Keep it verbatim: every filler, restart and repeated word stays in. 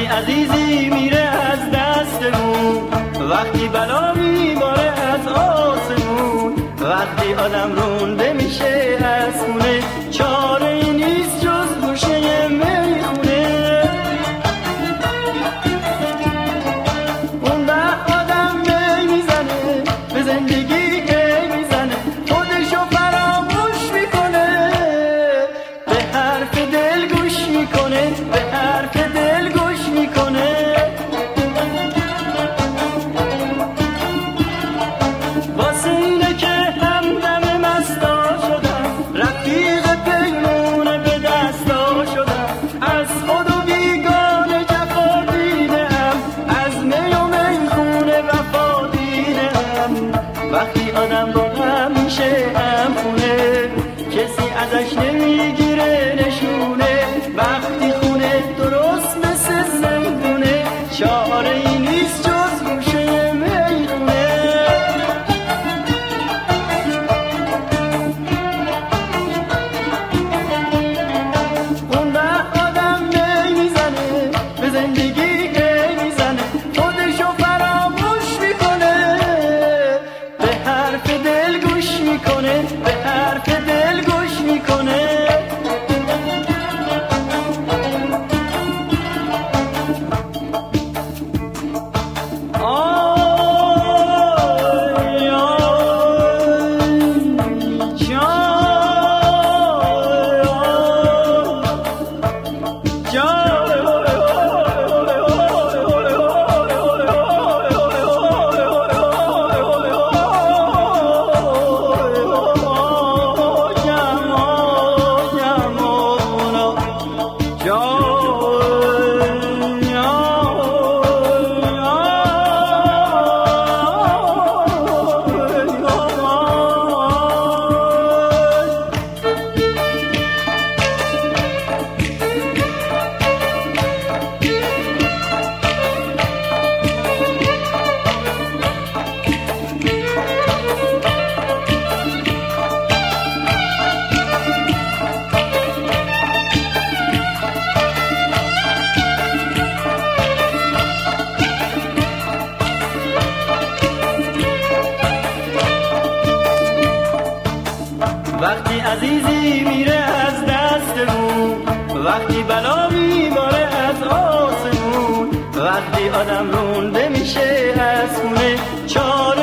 وقتی عزیزی میره از دستمون، وقتی بلا میباره از آسمون، وقتی آدم رونده میشه از خونه، چاره ای نیست جز گوشه میخونه. اون وقت آدم می میزنه به زندگی که میزنه، خودشو فراموش میکنه، به حرف دل گوش میکنه، به حرف دل گوش میکنه. واسه اینه که همدم مستا شدم، رفیق پیمونه به دستا شدم، از خود و بیگانه جفا دیدم، از می و میخونه وفا دیدم. وقتی آدم با هم میشه هم خونه، کسی ازش نمیگیره نشونه، وقتی خونه درست مثل زندونه، چاره ای نیست جز گوشه میخونه. اون وقت آدم می میزنه به زندگی که میزنه، خودشو فراموش میکنه، به حرف دل گوش میکنه، به حرف دل گوش میکنه. وقتی عزیزی میره از دستمون، وقتی بلا میباره از آسمون، وقتی آدم رونده میشه از خونه، چاره